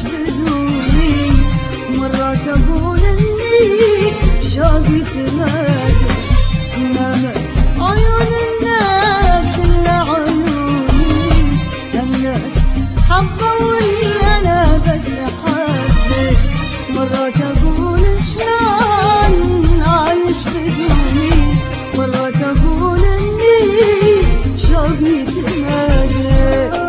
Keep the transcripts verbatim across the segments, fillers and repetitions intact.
بدوني، مرات أقول إني شوقي تمادى، نامت عيون الناس إلا عيوني، الناس حبوا واللي أنا بس حبيت، مرات أقول شلون عايش بدوني، مرات أقول إني شوقي تمادى.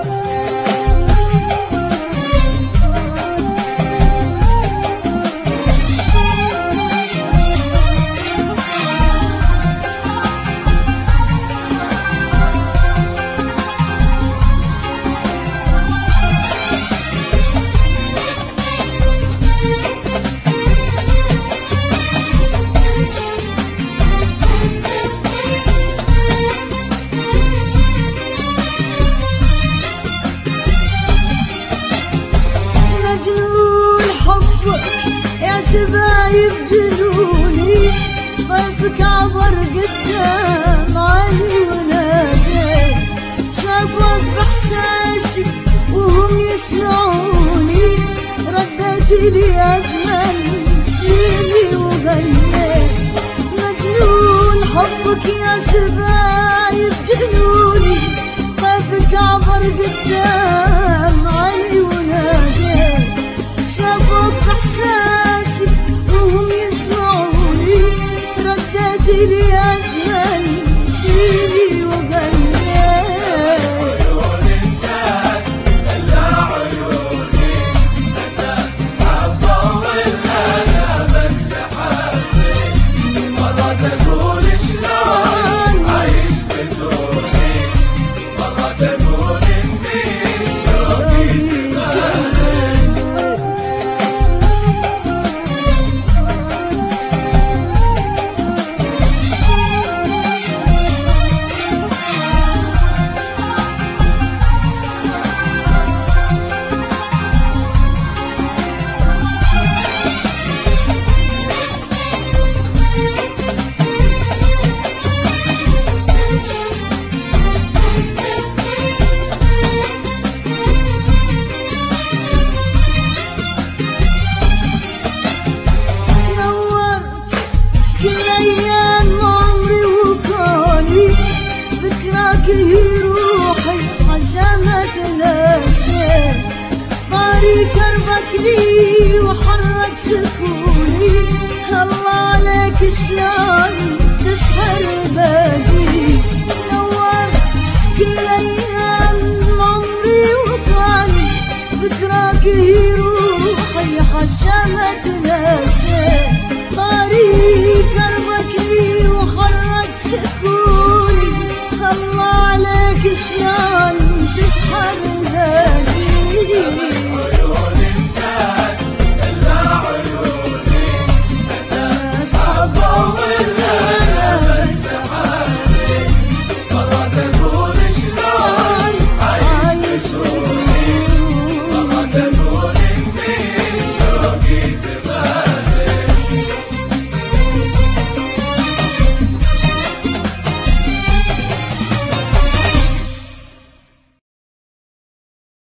مجنون حبك يا سبايب جنوني، ضيفك عبر قدام عيني ونادى، شافوك بإحساسي وهم يسمعوني، رديت لي أجمل سنيني وغنيت. مجنون حبك يا سبايب جنوني، ضيفك عبر قدام عيني ونادى، شافوك بإحساسي وهم يسمعوني، رديت لي أجمل سنيني وغنيت. هي روحي عشان ما تنسى، طاري كربك لي وحرك سكوني، الله عليك شلون تسهر باجي، نورت كل ايام عمري وكان ذكراك هي روحي عشان ما تنسى.